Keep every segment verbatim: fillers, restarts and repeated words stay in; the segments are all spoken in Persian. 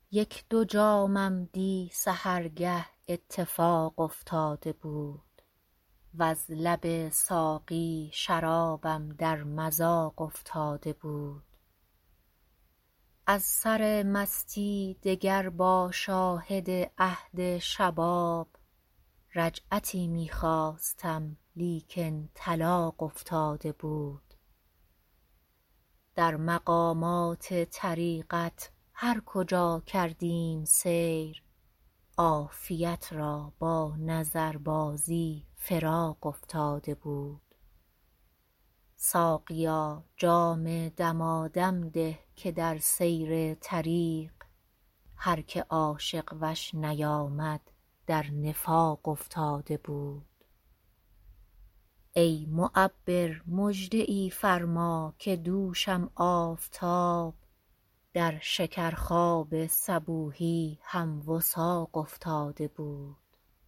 یک دو جامم دی سحرگه اتفاق افتاده بود وز لب ساقی شرابم در مذاق افتاده بود. از سر مستی دگر با شاهد عهد شباب رجعتی می خواستم لیکن طلاق افتاده بود. در مقامات طریقت هر کجا کردیم سیر عافیت را با نظربازی فراق افتاده بود. ساقیا جام دمادم ده که در سیر طریق هر که عاشق وش نیامد در نفاق افتاده بود. ای معبر مژده ای فرما که دوشم آفتاب در شکر خواب صبوحی هم وثاق افتاده بود.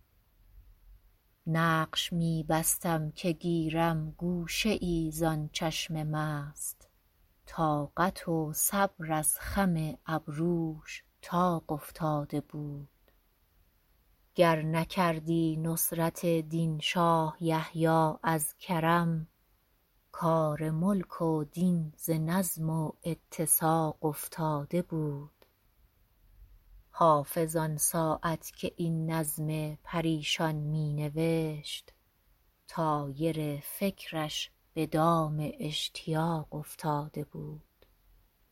نقش می بستم که گیرم گوشه ای زان چشم مست طاقت و صبر از خم ابروش طاق افتاده بود. گر نکردی نصرت دین شاه یحیی از کرم کار ملک و دین ز نظم و اتساق افتاده بود. حافظ آن ساعت که این نظم پریشان می نوشت طایر فکرش به دام اشتیاق افتاده بود.